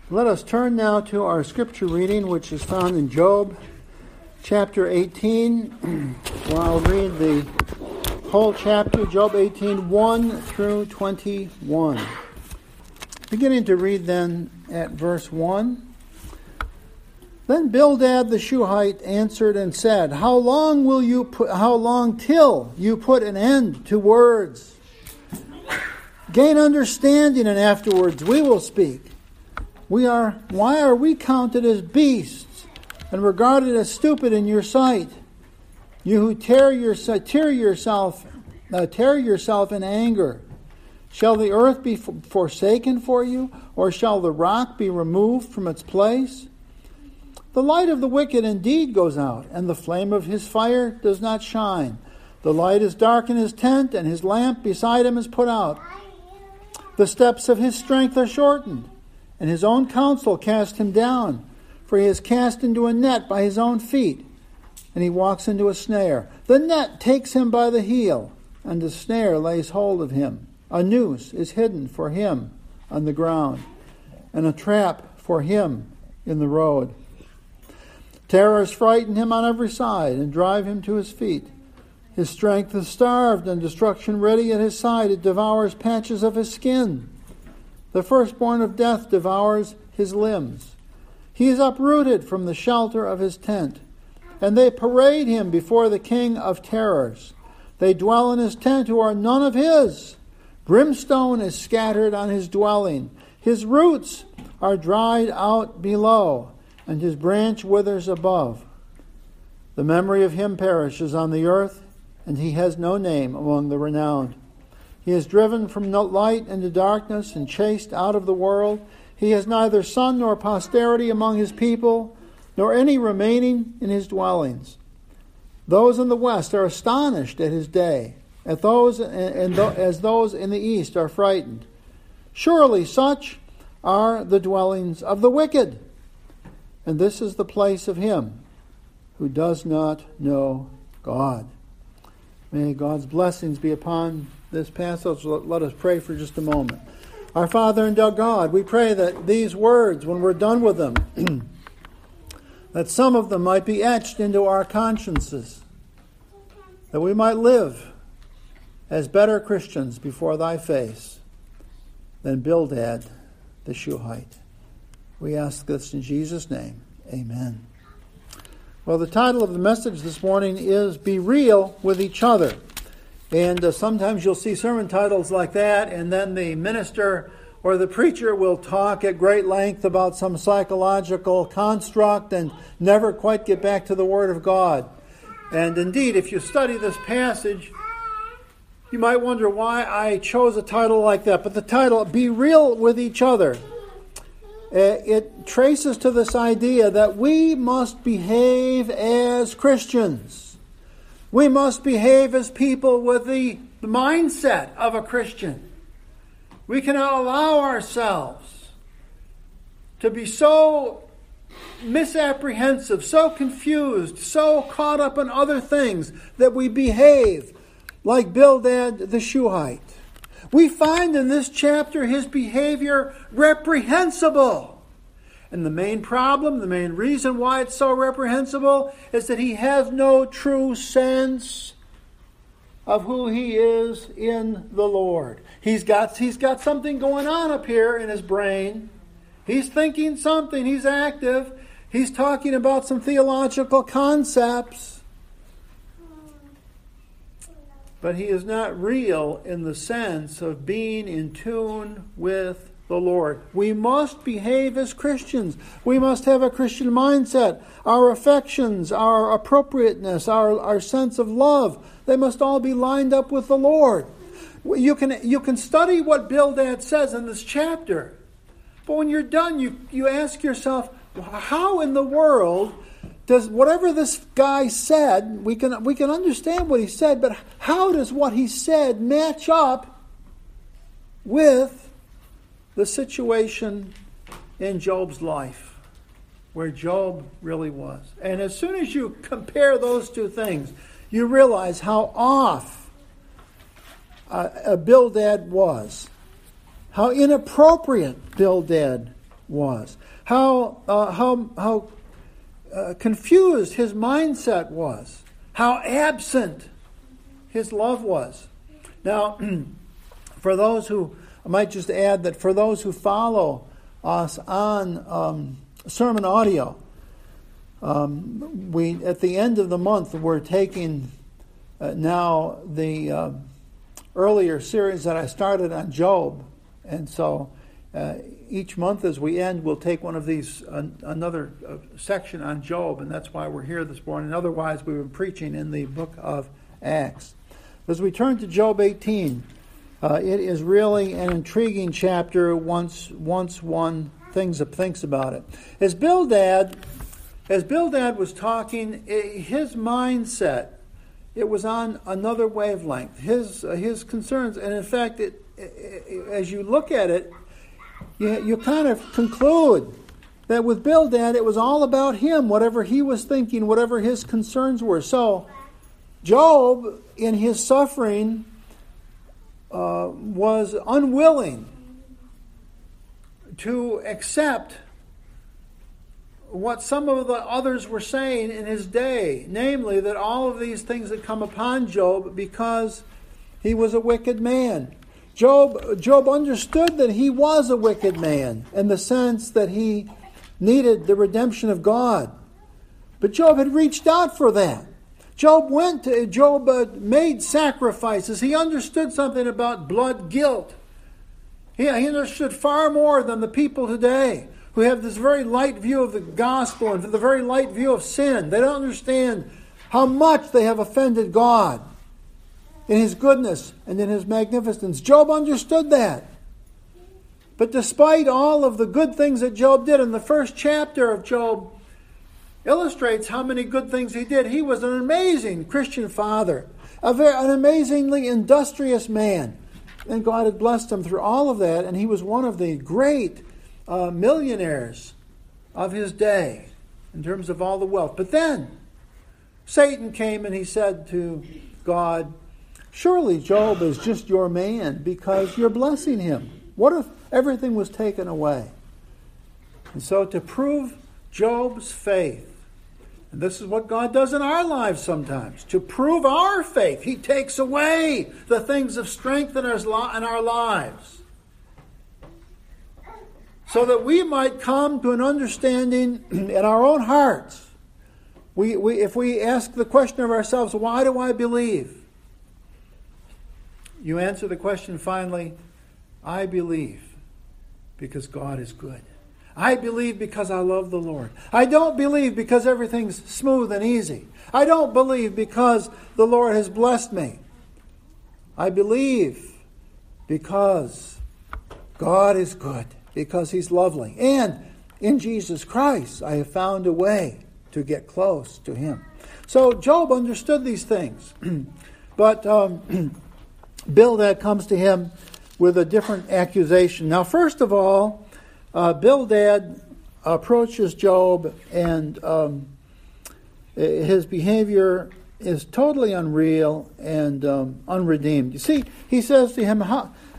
Let us turn now to our scripture reading, which is found in Job chapter 18. Well, I'll read the whole chapter, Job 18, 1 through 21. Beginning to read then at verse 1. Then Bildad the Shuhite answered and said, How long till you put an end to words? Gain understanding, and afterwards we will speak. Why are we counted as beasts and regarded as stupid in your sight? You who tear yourself in anger. Shall the earth be forsaken for you, or shall the rock be removed from its place? The light of the wicked indeed goes out, and the flame of his fire does not shine. The light is dark in his tent, and his lamp beside him is put out. The steps of his strength are shortened, and his own counsel cast him down. For he is cast into a net by his own feet, and he walks into a snare. The net takes him by the heel, and the snare lays hold of him. A noose is hidden for him on the ground, and a trap for him in the road. Terrors frighten him on every side and drive him to his feet. His strength is starved, and destruction ready at his side. It devours patches of his skin. The firstborn of death devours his limbs. He is uprooted from the shelter of his tent, and they parade him before the king of terrors. They dwell in his tent who are none of his. Brimstone is scattered on his dwelling. His roots are dried out below, and his branch withers above. The memory of him perishes on the earth, and he has no name among the renowned. He is driven from light into darkness and chased out of the world. He has neither son nor posterity among his people, nor any remaining in his dwellings. Those in the west are astonished at his day, as those in the east are frightened. Surely such are the dwellings of the wicked, and this is the place of him who does not know God. May God's blessings be upon this passage. Let us pray for just a moment. Our Father and our God, we pray that these words, when we're done with them, that some of them might be etched into our consciences, that we might live as better Christians before thy face than Bildad the Shuhite. We ask this in Jesus' name. Amen. Well, the title of the message this morning is Be Real with Each Other. And sometimes you'll see sermon titles like that, and then the minister or the preacher will talk at great length about some psychological construct and never quite get back to the Word of God. And indeed, if you study this passage, you might wonder why I chose a title like that. But the title, Be Real with Each Other, it traces to this idea that we must behave as Christians. We must behave as people with the mindset of a Christian. We cannot allow ourselves to be so misapprehensive, so confused, so caught up in other things that we behave like Bildad the Shuhite. We find in this chapter his behavior reprehensible. And the main problem, the main reason why it's so reprehensible is that he has no true sense of who he is in the Lord. He's got something going on up here in his brain. He's thinking something. He's active. He's talking about some theological concepts. But he is not real in the sense of being in tune with the Lord. We must behave as Christians. We must have a Christian mindset. Our affections, our appropriateness, our sense of love, they must all be lined up with the Lord. You can study what Bildad says in this chapter. But when you're done, you ask yourself, how in the world does whatever this guy said, we can understand what he said, but how does what he said match up with the situation in Job's life, where Job really was? And as soon as you compare those two things, you realize how off Bildad was, how inappropriate Bildad was, how confused his mindset was, how absent his love was. Now, for those who, I might just add that for those who follow us on sermon audio, we at the end of the month we're taking now the earlier series that I started on Job, and so each month as we end we'll take one of these another section on Job, and that's why we're here this morning. Otherwise we've been preaching in the book of Acts. As we turn to Job 18, it is really an intriguing chapter once one thinks about it. As Bildad was talking, his mindset, it was on another wavelength. His concerns, and in fact, as you look at it, you kind of conclude that with Bildad, it was all about him, whatever he was thinking, whatever his concerns were. So, Job, in his suffering, was unwilling to accept what some of the others were saying in his day, namely that all of these things had come upon Job because he was a wicked man. Job understood that he was a wicked man in the sense that he needed the redemption of God. But Job had reached out for that. Job made sacrifices. He understood something about blood guilt. He understood far more than the people today who have this very light view of the gospel and the very light view of sin. They don't understand how much they have offended God in His goodness and in His magnificence. Job understood that. But despite all of the good things that Job did, in the first chapter of Job illustrates how many good things he did. He was an amazing Christian father, an amazingly industrious man. And God had blessed him through all of that, and he was one of the great millionaires of his day in terms of all the wealth. But then Satan came and he said to God, "Surely Job is just your man because you're blessing him. What if everything was taken away?" And so to prove Job's faith, and this is what God does in our lives sometimes, to prove our faith, He takes away the things of strength in our lives, so that we might come to an understanding in our own hearts. If we ask the question of ourselves, why do I believe? You answer the question finally, I believe because God is good. I believe because I love the Lord. I don't believe because everything's smooth and easy. I don't believe because the Lord has blessed me. I believe because God is good, because He's lovely. And in Jesus Christ, I have found a way to get close to Him. So Job understood these things. But Bildad comes to him with a different accusation. Now, first of all, Bildad approaches Job, and his behavior is totally unreal and unredeemed. You see, he says to him,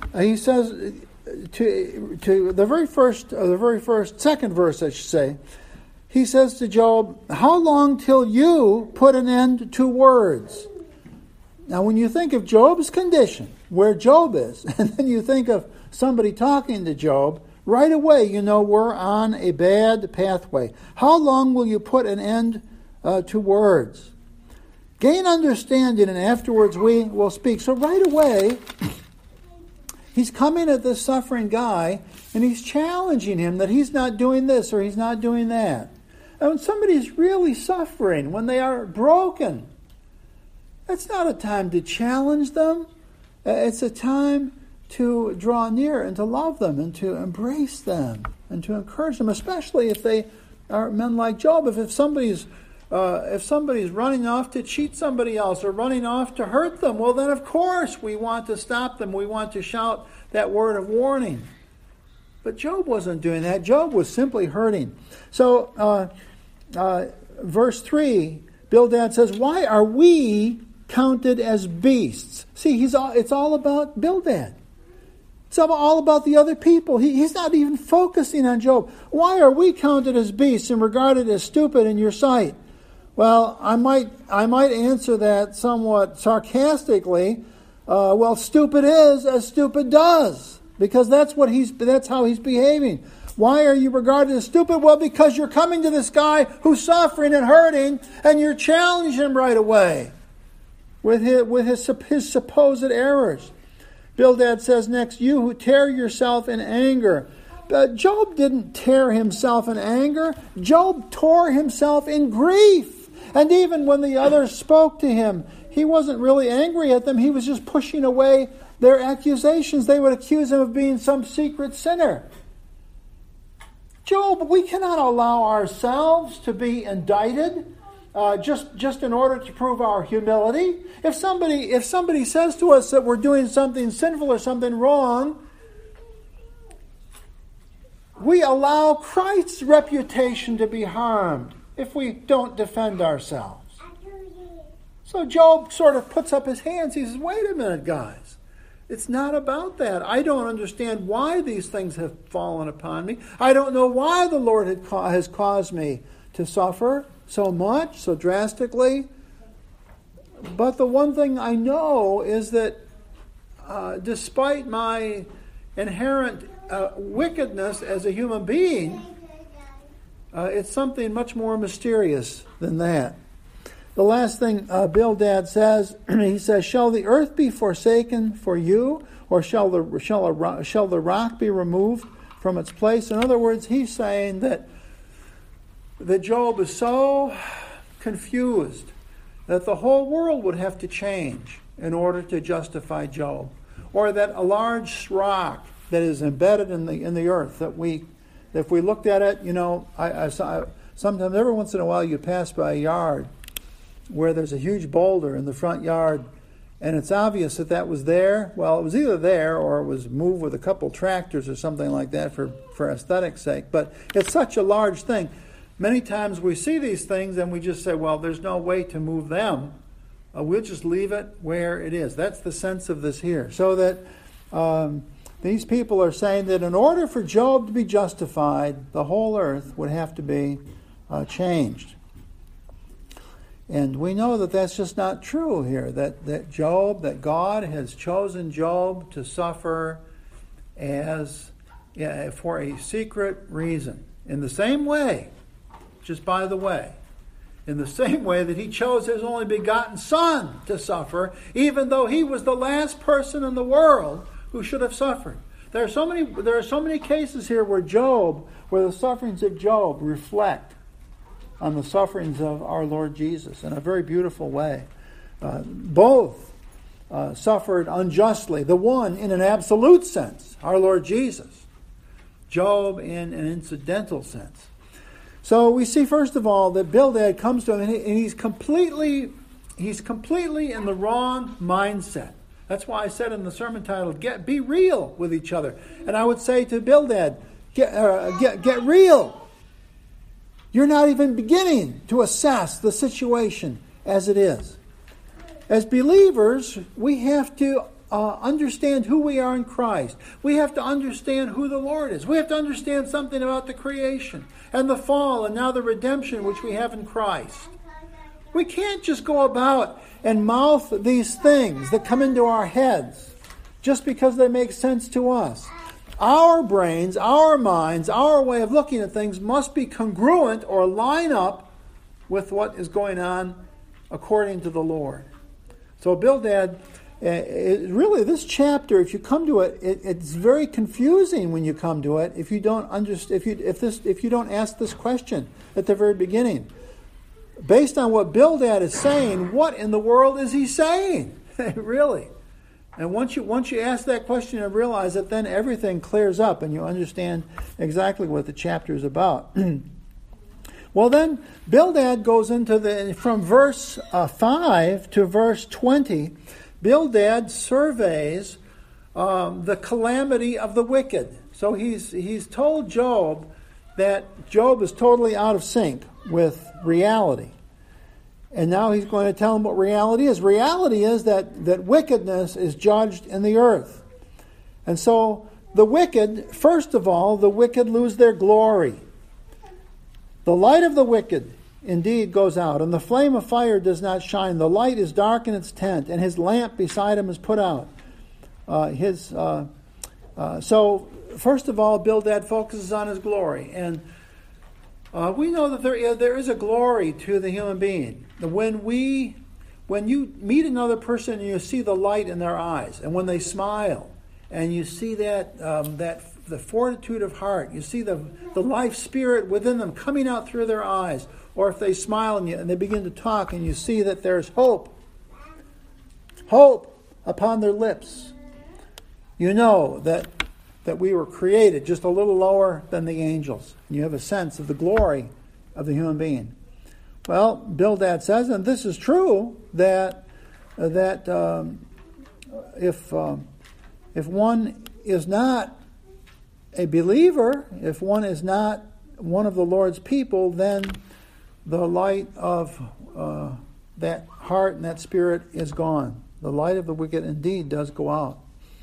to the second verse, I should say, he says to Job, "How long till you put an end to words?" Now, when you think of Job's condition, where Job is, and then you think of somebody talking to Job, right away, you know we're on a bad pathway. How long will you put an end to words? Gain understanding, and afterwards we will speak. So right away, he's coming at this suffering guy, and he's challenging him that he's not doing this or he's not doing that. And when somebody's really suffering, when they are broken, that's not a time to challenge them. It's a time to draw near and to love them and to embrace them and to encourage them, especially if they are men like Job. If somebody's running off to cheat somebody else or running off to hurt them, well then of course we want to stop them. We want to shout that word of warning. But Job wasn't doing that. Job was simply hurting. So verse 3, Bildad says, "Why are we counted as beasts?" See, it's all about Bildad. It's all about the other people. He's not even focusing on Job. Why are we counted as beasts and regarded as stupid in your sight? Well, I might answer that somewhat sarcastically. Well, stupid is as stupid does, because that's how he's behaving. Why are you regarded as stupid? Well, because you're coming to this guy who's suffering and hurting, and you're challenging him right away with his supposed errors. Bildad says next, you who tear yourself in anger. Job didn't tear himself in anger. Job tore himself in grief. And even when the others spoke to him, he wasn't really angry at them. He was just pushing away their accusations. They would accuse him of being some secret sinner. Job, we cannot allow ourselves to be indicted just in order to prove our humility. If somebody says to us that we're doing something sinful or something wrong, we allow Christ's reputation to be harmed if we don't defend ourselves. So Job sort of puts up his hands. He says, wait a minute, guys. It's not about that. I don't understand why these things have fallen upon me. I don't know why the Lord has caused me to suffer so much, so drastically. But the one thing I know is that despite my inherent wickedness as a human being, it's something much more mysterious than that. The last thing Bildad says, he says, shall the earth be forsaken for you, or shall the rock be removed from its place? In other words, he's saying that Job is so confused that the whole world would have to change in order to justify Job, or that a large rock that is embedded in the earth, that if we looked at it, I sometimes, every once in a while, you pass by a yard where there's a huge boulder in the front yard, and it's obvious that was there. Well, it was either there or it was moved with a couple tractors or something like that for aesthetic's sake. But it's such a large thing. Many times we see these things and we just say, well, there's no way to move them. We'll just leave it where it is. That's the sense of this here. So that these people are saying that in order for Job to be justified, the whole earth would have to be changed. And we know that that's just not true here, that God has chosen Job to suffer for a secret reason. In the same way, just by the way, in the same way that he chose his only begotten Son to suffer, even though he was the last person in the world who should have suffered. There are so many cases here where the sufferings of Job reflect on the sufferings of our Lord Jesus in a very beautiful way. Both suffered unjustly. The one in an absolute sense, our Lord Jesus. Job in an incidental sense. So we see first of all that Bildad comes to him and he's completely in the wrong mindset. That's why I said in the sermon title, be real with each other. And I would say to Bildad, get real. You're not even beginning to assess the situation as it is. As believers, we have to understand who we are in Christ. We have to understand who the Lord is. We have to understand something about the creation and the fall and now the redemption which we have in Christ. We can't just go about and mouth these things that come into our heads just because they make sense to us. Our brains, our minds, our way of looking at things must be congruent or line up with what is going on according to the Lord. So Bildad, really this chapter, if you come to it, it's very confusing when you come to it if you don't if you don't ask this question at the very beginning. Based on what Bildad is saying, what in the world is he saying? Really? And once you ask that question and realize it, then everything clears up and you understand exactly what the chapter is about. Well, then Bildad goes into from verse 5 to verse 20. Bildad surveys the calamity of the wicked. So he's told Job that Job is totally out of sync with reality. And now he's going to tell him what reality is. Reality is that wickedness is judged in the earth. And so the wicked, first of all, the wicked lose their glory. The light of the wicked indeed goes out, and the flame of fire does not shine. The light is dark in its tent, and his lamp beside him is put out. So, first of all, Bildad focuses on his glory. And we know that there is a glory to the human being. When you meet another person and you see the light in their eyes, and when they smile, and you see the fortitude of heart, you see the life spirit within them coming out through their eyes, or if they smile and they begin to talk and you see that there's hope upon their lips, you know that we were created just a little lower than the angels. And you have a sense of the glory of the human being. Well, Bildad says, and this is true, that if one is not a believer, if one is not one of the Lord's people, then the light of that heart and that spirit is gone. The light of the wicked indeed does go out.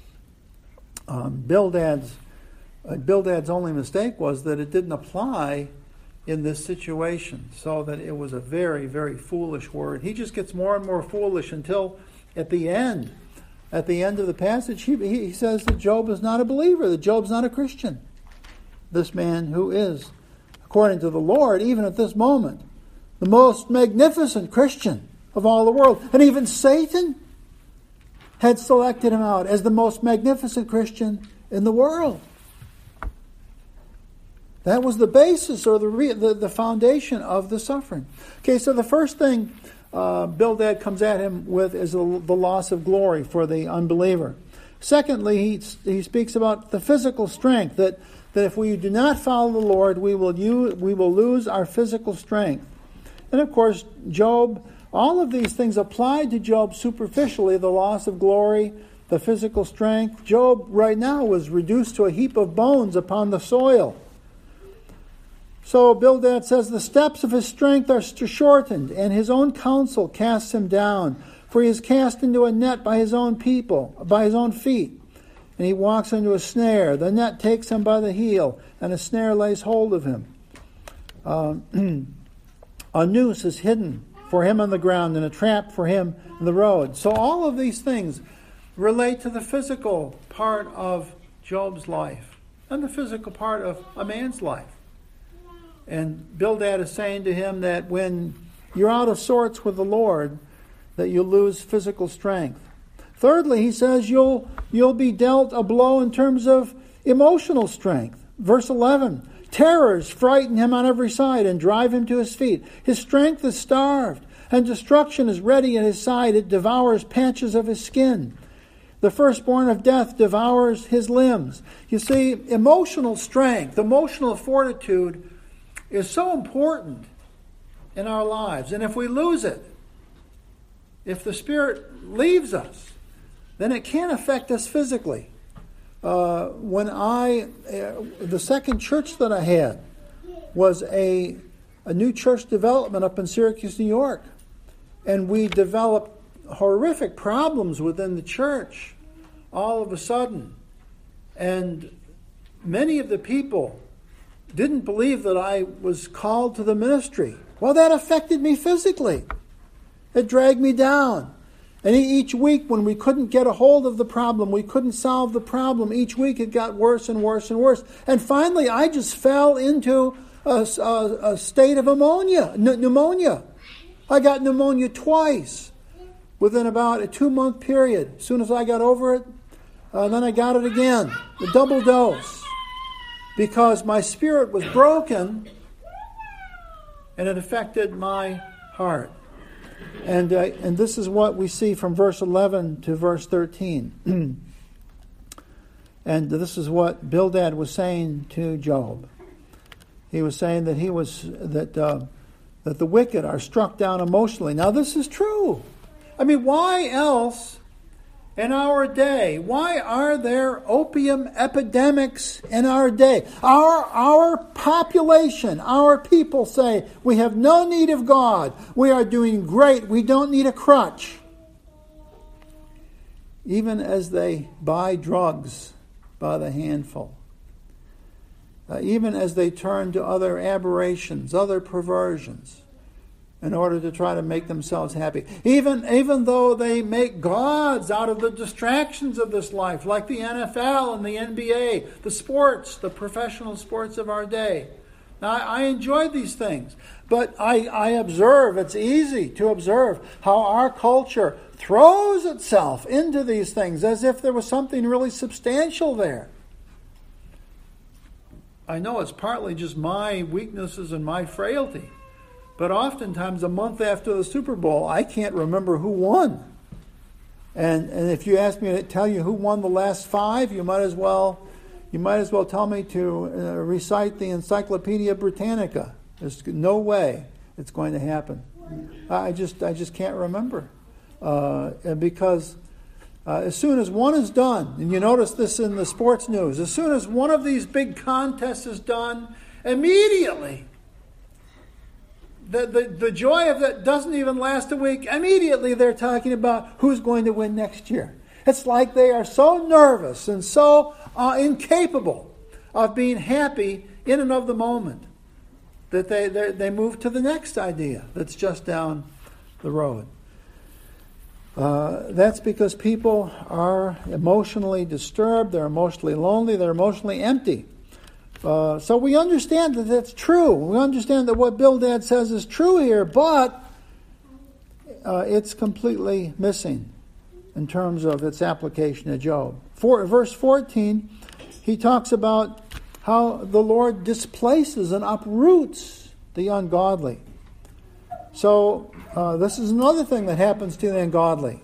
Bildad's only mistake was that it didn't apply in this situation, so that it was a very, very foolish word. He just gets more and more foolish until at the end of the passage, he says that Job is not a believer, that Job's not a Christian. This man who is, according to the Lord, even at this moment, the most magnificent Christian of all the world. And even Satan had selected him out as the most magnificent Christian in the world. That was the basis or the foundation of the suffering. Okay, so the first thing Bildad comes at him with is the loss of glory for the unbeliever. Secondly, he speaks about the physical strength, that if we do not follow the Lord, we will lose our physical strength. And of course, Job, all of these things applied to Job superficially, the loss of glory, the physical strength. Job right now was reduced to a heap of bones upon the soil. So Bildad says, the steps of his strength are shortened, and his own counsel casts him down. For he is cast into a net by his own people, by his own feet. And he walks into a snare. The net takes him by the heel, and a snare lays hold of him. A noose is hidden for him on the ground, and a trap for him in the road. So all of these things relate to the physical part of Job's life, and the physical part of a man's life. And Bildad is saying to him that when you're out of sorts with the Lord, that you lose physical strength. Thirdly, he says you'll be dealt a blow in terms of emotional strength. Verse 11, terrors frighten him on every side and drive him to his feet. His strength is starved, and destruction is ready at his side. It devours patches of his skin. The firstborn of death devours his limbs. You see, emotional strength, emotional fortitude is so important in our lives. And if we lose it, if the Spirit leaves us, then it can affect us physically. The second church that I had was a new church development up in Syracuse, New York. And we developed horrific problems within the church all of a sudden. And many of the people didn't believe that I was called to the ministry. Well, that affected me physically. It dragged me down. And each week when we couldn't get a hold of the problem, we couldn't solve the problem, each week it got worse and worse and worse. And finally I just fell into a state of pneumonia. I got pneumonia twice within about a 2-month period. As soon as I got over it, then I got it again, a double dose. Because my spirit was broken and it affected my heart. And this is what we see from verse 11 to verse 13. And this is what Bildad was saying to Job. He was saying that that the wicked are struck down emotionally. Now this is true. I mean, why else in our day? Why are there opium epidemics in our day? Our population, our people say, we have no need of God. We are doing great. We don't need a crutch. Even as they buy drugs by the handful. Even as they turn to other aberrations, other perversions, in order to try to make themselves happy. Even though they make gods out of the distractions of this life, like the NFL and the NBA, the sports, the professional sports of our day. Now, I enjoy these things, but I observe, it's easy to observe how our culture throws itself into these things as if there was something really substantial there. I know it's partly just my weaknesses and my frailty, but oftentimes a month after the Super Bowl, I can't remember who won. And if you ask me to tell you who won the last 5, you might as well tell me to recite the Encyclopedia Britannica. There's no way it's going to happen. I just can't remember, because as soon as one is done, and you notice this in the sports news, as soon as one of these big contests is done, immediately the joy of that doesn't even last a week. Immediately they're talking about who's going to win next year. It's like they are so nervous and so incapable of being happy in and of the moment that they move to the next idea that's just down the road. That's because people are emotionally disturbed, they're emotionally lonely, they're emotionally empty. So we understand that that's true. We understand that what Bildad says is true here, but it's completely missing in terms of its application to Job. Verse 14, he talks about how the Lord displaces and uproots the ungodly. So this is another thing that happens to the ungodly.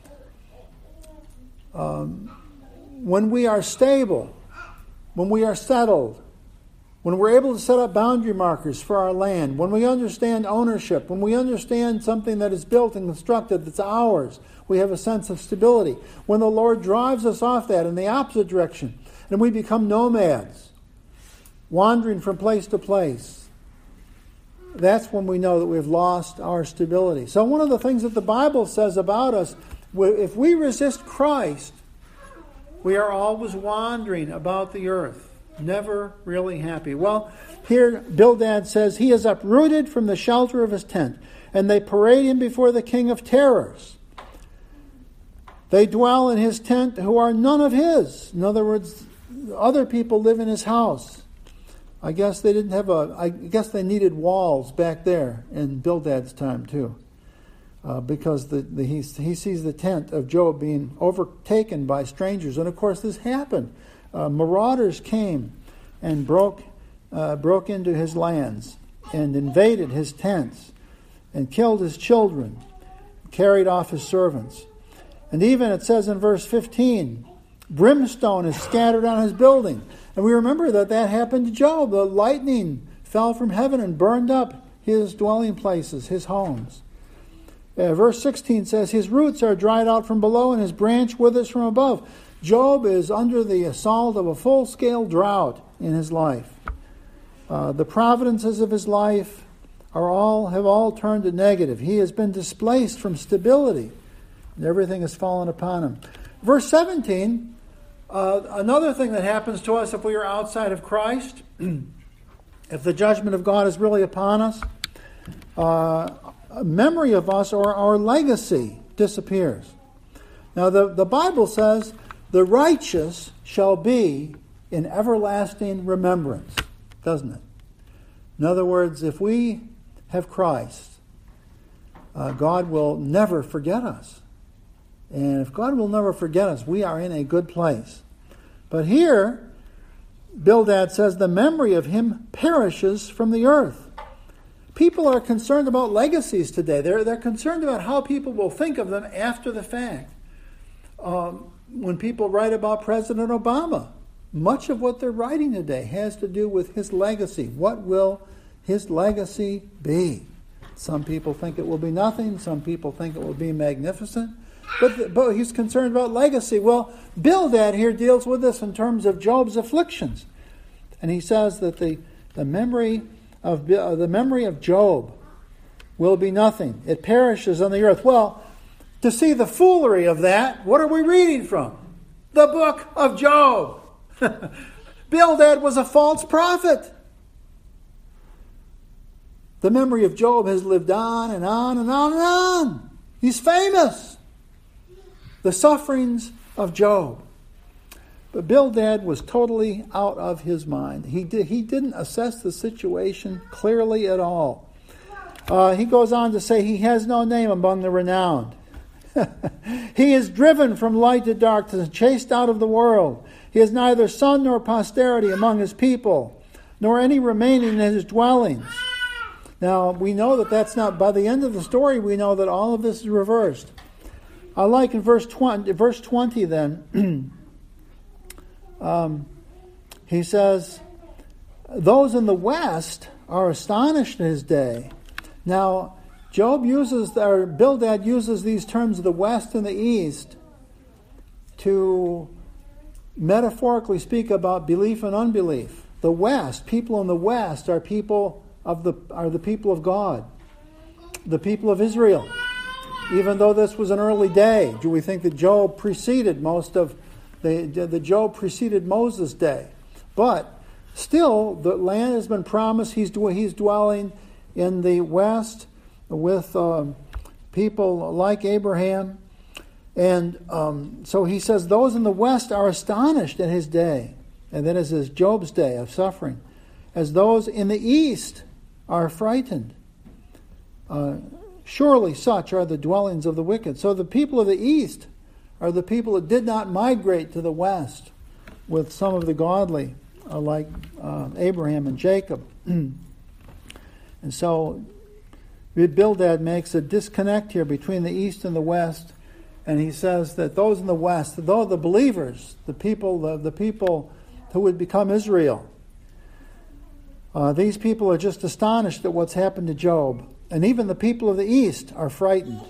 When we are stable, when we are settled, when we're able to set up boundary markers for our land, when we understand ownership, when we understand something that is built and constructed that's ours, we have a sense of stability. When the Lord drives us off that in the opposite direction, and we become nomads, wandering from place to place, that's when we know that we've lost our stability. So one of the things that the Bible says about us, if we resist Christ, we are always wandering about the earth, never really happy. Well, here Bildad says he is uprooted from the shelter of his tent, and they parade him before the king of terrors. They dwell in his tent who are none of his. In other words, other people live in his house. I guess they they needed walls back there in Bildad's time too, because he sees the tent of Job being overtaken by strangers, and of course this happened. Marauders came and broke into his lands and invaded his tents and killed his children, carried off his servants. And even it says in verse 15, brimstone is scattered on his building. And we remember that happened to Job. The lightning fell from heaven and burned up his dwelling places, his homes. Verse 16 says, his roots are dried out from below and his branch withers from above. Job is under the assault of a full-scale drought in his life. The providences of his life have all turned to negative. He has been displaced from stability, and everything has fallen upon him. Verse 17, another thing that happens to us if we are outside of Christ, if the judgment of God is really upon us, a memory of us or our legacy disappears. Now the Bible says, the righteous shall be in everlasting remembrance, doesn't it? In other words, if we have Christ, God will never forget us. And if God will never forget us, we are in a good place. But here, Bildad says, the memory of him perishes from the earth. People are concerned about legacies today. They're concerned about how people will think of them after the fact. When people write about President Obama, much of what they're writing today has to do with his legacy. What will his legacy be? Some people think it will be nothing. Some people think it will be magnificent. But he's concerned about legacy. Well, Bildad here deals with this in terms of Job's afflictions. And he says that the memory of Job will be nothing. It perishes on the earth. Well, to see the foolery of that, what are we reading from? The book of Job. Bildad was a false prophet. The memory of Job has lived on and on and on and on. He's famous. The sufferings of Job. But Bildad was totally out of his mind. He didn't assess the situation clearly at all. He goes on to say he has no name among the renowned. He is driven from light to darkness, chased out of the world. He has neither son nor posterity among his people, nor any remaining in his dwellings. Now, we know that that's not, by the end of the story, we know that all of this is reversed. I like in verse 20 then, he says, those in the west are astonished at his day. Now, Bildad uses these terms of the west and the east to metaphorically speak about belief and unbelief. The west, people in the west are the people of God, the people of Israel. Even though this was an early day, do we think that Job preceded Job preceded Moses' day? But still, the land has been promised. He's dwelling in the west with people like Abraham. And so he says, those in the west are astonished at his day. And that is his Job's day of suffering. As those in the east are frightened. Surely such are the dwellings of the wicked. So the people of the east are the people that did not migrate to the west with some of the godly, like Abraham and Jacob. And so Bildad makes a disconnect here between the east and the west, and he says that those in the west, though the believers, the people who would become Israel, these people are just astonished at what's happened to Job. And even the people of the east are frightened.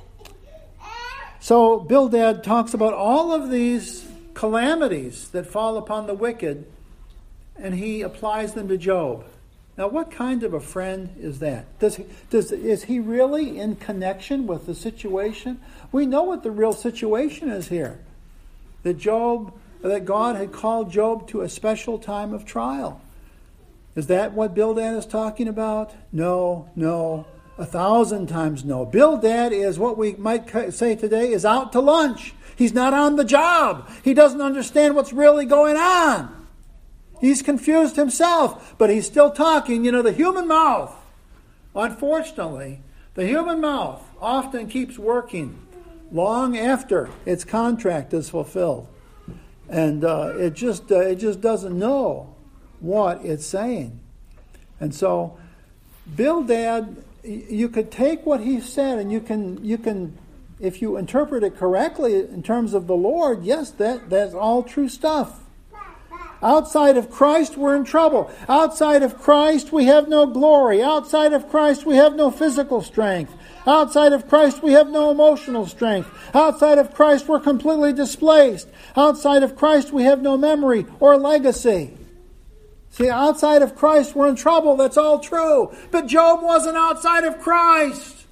So Bildad talks about all of these calamities that fall upon the wicked, and he applies them to Job. Now, what kind of a friend is that? Is he really in connection with the situation? We know what the real situation is here. That God had called Job to a special time of trial. Is that what Bildad is talking about? No, 1,000 times no. Bildad is what we might say today is out to lunch. He's not on the job. He doesn't understand what's really going on. He's confused himself, but he's still talking. The human mouth, unfortunately, the human mouth often keeps working long after its contract is fulfilled. And it just doesn't know what it's saying. And so Bildad, you could take what he said and you can if you interpret it correctly in terms of the Lord, yes, that's all true stuff. Outside of Christ, we're in trouble. Outside of Christ, we have no glory. Outside of Christ, we have no physical strength. Outside of Christ, we have no emotional strength. Outside of Christ, we're completely displaced. Outside of Christ, we have no memory or legacy. See, outside of Christ, we're in trouble. That's all true. But Job wasn't outside of Christ.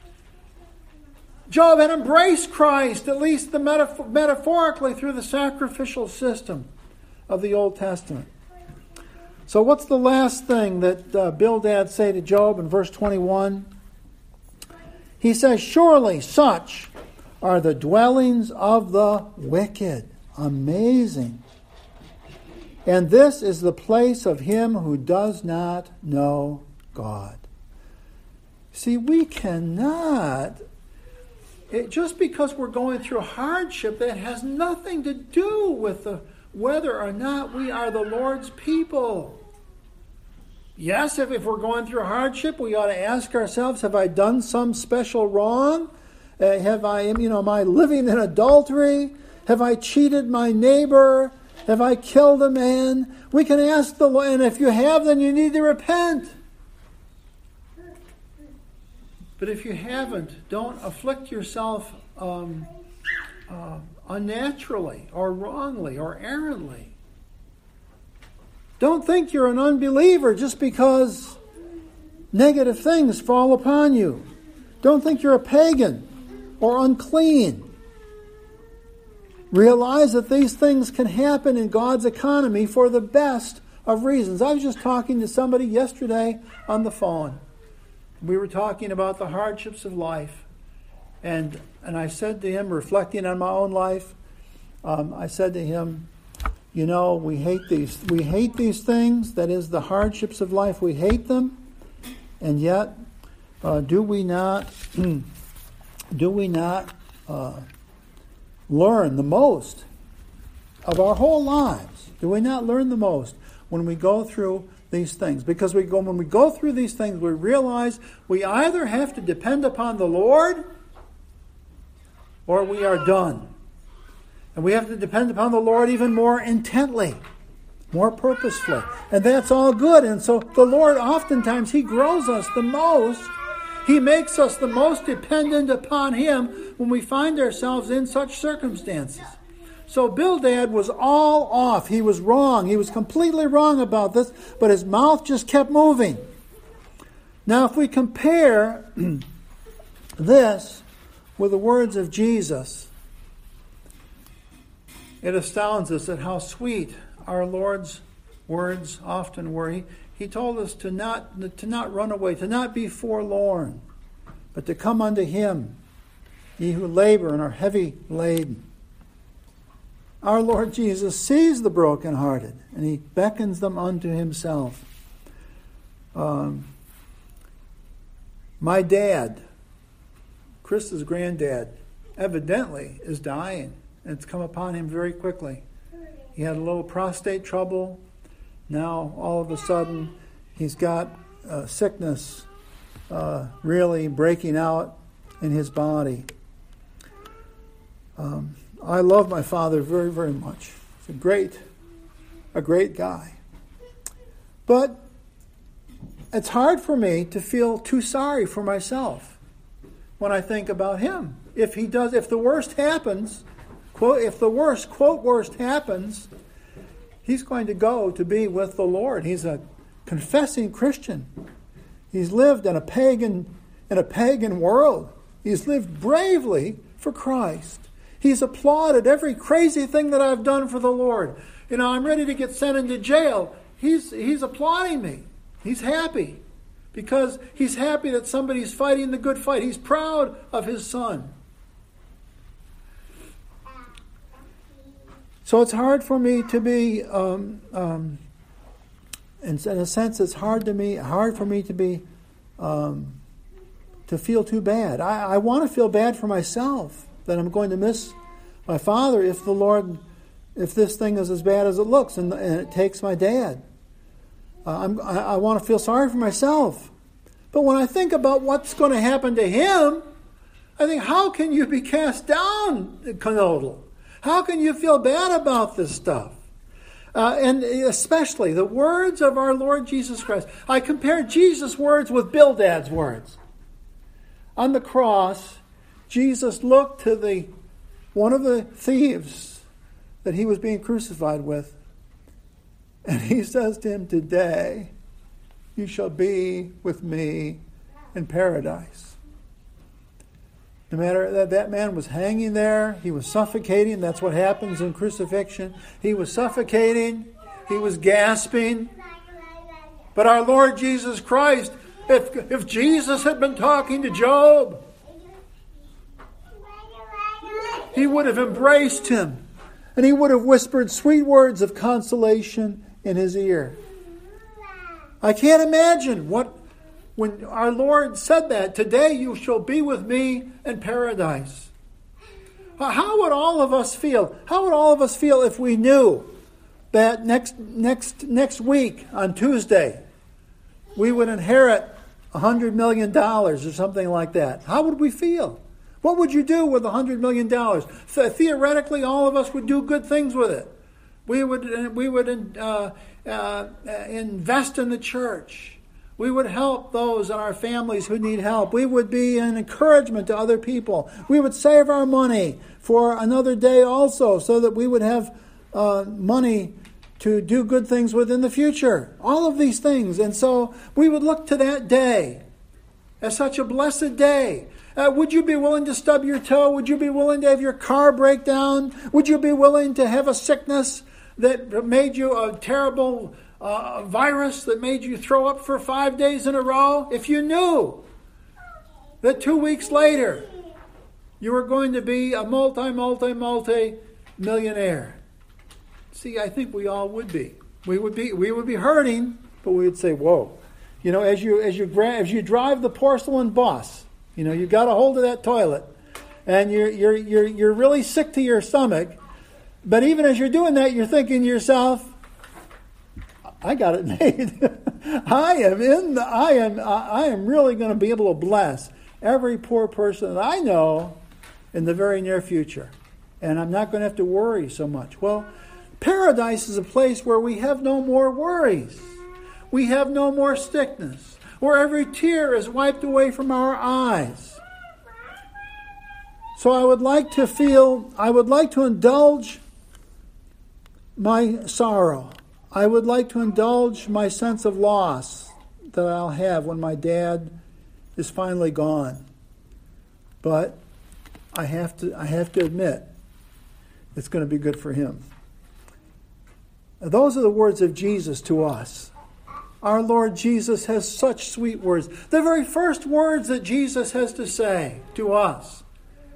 Job had embraced Christ, at least metaphorically, through the sacrificial system of the Old Testament. So what's the last thing that Bildad say to Job in verse 21? He says, surely such are the dwellings of the wicked. Amazing. And this is the place of him who does not know God. See, we cannot, just because we're going through hardship, that has nothing to do with whether or not we are the Lord's people. Yes, if we're going through hardship, we ought to ask ourselves, have I done some special wrong? Am I living in adultery? Have I cheated my neighbor? Have I killed a man? We can ask the Lord, and if you have, then you need to repent. But if you haven't, don't afflict yourself unnaturally or wrongly or errantly. Don't think you're an unbeliever just because negative things fall upon you. Don't think you're a pagan or unclean. realize that these things can happen in God's economy for the best of reasons. I was just talking to somebody yesterday on the phone. We were talking about the hardships of life. And I said to him, reflecting on my own life, I said to him, you know, we hate these things, that is the hardships of life, we hate them, and yet do we not learn the most of our whole lives? Do we not learn the most when we go through these things? Because when we go through these things, we realize we either have to depend upon the Lord or we are done. And we have to depend upon the Lord even more intently, more purposefully. And that's all good. And so the Lord, oftentimes, He grows us the most. He makes us the most dependent upon Him when we find ourselves in such circumstances. So Bildad was all off. He was wrong. He was completely wrong about this, but his mouth just kept moving. Now, if we compare this with the words of Jesus, it astounds us at how sweet our Lord's words often were. He told us to not run away, to not be forlorn, but to come unto Him, ye who labor and are heavy laden. Our Lord Jesus sees the brokenhearted, and He beckons them unto Himself. My dad, Krista's granddad, evidently is dying. And it's come upon him very quickly. He had a little prostate trouble. Now, all of a sudden, he's got sickness really breaking out in his body. I love my father very, very much. He's a great guy. But it's hard for me to feel too sorry for myself when I think about him. If the worst happens, if the worst, quote, worst happens, he's going to go to be with the Lord. He's a confessing Christian. He's lived in a pagan world. He's lived bravely for Christ. He's applauded every crazy thing that I've done for the Lord. You know, I'm ready to get sent into jail. He's applauding me. He's happy because he's happy that somebody's fighting the good fight. He's proud of his son. So it's hard for me to be, in a sense, it's hard for me to be, to feel too bad. I want to feel bad for myself that I'm going to miss my father if this thing is as bad as it looks and it takes my dad. I want to feel sorry for myself. But when I think about what's going to happen to him, I think, how can you be cast down, Conodle? How can you feel bad about this stuff? And especially the words of our Lord Jesus Christ. I compare Jesus' words with Bildad's words. On the cross, Jesus looked to one of the thieves that he was being crucified with, and he says to him, today you shall be with me in paradise. No matter that man was hanging there, he was suffocating. That's what happens in crucifixion. He was suffocating. He was gasping. But our Lord Jesus Christ, if Jesus had been talking to Job, He would have embraced him, and He would have whispered sweet words of consolation in his ear. I can't imagine when our Lord said that, today you shall be with me in paradise. How would all of us feel? How would all of us feel if we knew that next week on Tuesday we would inherit $100 million or something like that? How would we feel? What would you do with $100 million? So theoretically, all of us would do good things with it. We would invest in the church. We would help those in our families who need help. We would be an encouragement to other people. We would save our money for another day also, so that we would have money to do good things with in the future. All of these things. And so we would look to that day as such a blessed day. Would you be willing to stub your toe? Would you be willing to have your car break down? Would you be willing to have a sickness that made you a terrible virus that made you throw up for 5 days in a row? If you knew that 2 weeks later you were going to be a multi-millionaire. See, I think we all would be. We would be hurting, but we would say, "Whoa!" You know, as you drive the porcelain bus, you know, you got a hold of that toilet, and you're really sick to your stomach. But even as you're doing that, you're thinking to yourself, "I got it made. I am really going to be able to bless every poor person that I know in the very near future, and I'm not going to have to worry so much." Well, paradise is a place where we have no more worries. We have no more sickness, where every tear is wiped away from our eyes. So I would like to indulge my sorrow. I would like to indulge my sense of loss that I'll have when my dad is finally gone. But I have to admit, it's going to be good for him. Those are the words of Jesus to us. Our Lord Jesus has such sweet words. The very first words that Jesus has to say to us: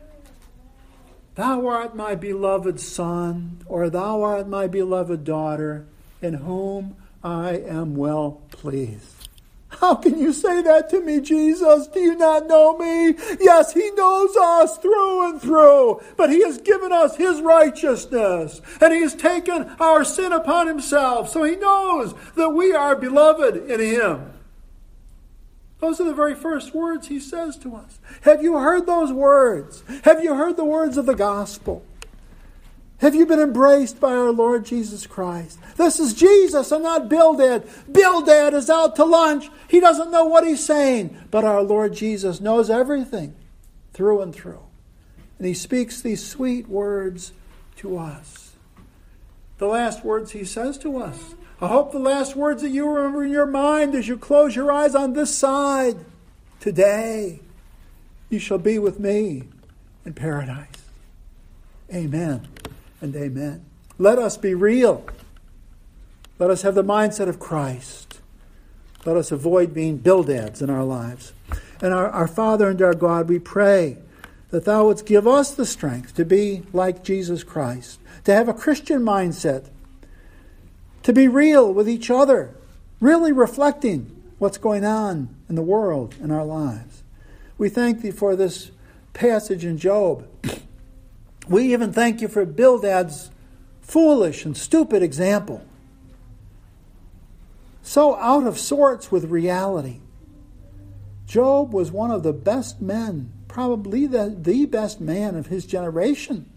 "Thou art my beloved Son," or "Thou art my beloved daughter, in whom I am well pleased." How can you say that to me, Jesus? Do you not know me? Yes, he knows us through and through, but he has given us his righteousness, and he has taken our sin upon himself, so he knows that we are beloved in him. Those are the very first words he says to us. Have you heard those words? Have you heard the words of the gospel? Have you been embraced by our Lord Jesus Christ? This is Jesus and not Bildad. Bildad is out to lunch. He doesn't know what he's saying. But our Lord Jesus knows everything through and through. And he speaks these sweet words to us. The last words he says to us. I hope the last words that you remember in your mind as you close your eyes on this side. Today, you shall be with me in paradise. Amen. And amen. Let us be real. Let us have the mindset of Christ. Let us avoid being Bildads in our lives. And our Father and our God, we pray that thou wouldst give us the strength to be like Jesus Christ, to have a Christian mindset, to be real with each other, really reflecting what's going on in the world, in our lives. We thank thee for this passage in Job. We even thank you for Bildad's foolish and stupid example. So out of sorts with reality. Job was one of the best men, probably the best man of his generation.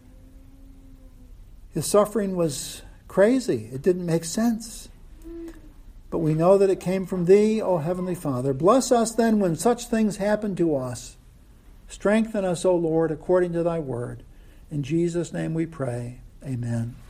His suffering was crazy. It didn't make sense. But we know that it came from thee, O Heavenly Father. Bless us then when such things happen to us. Strengthen us, O Lord, according to thy word. In Jesus' name we pray. Amen.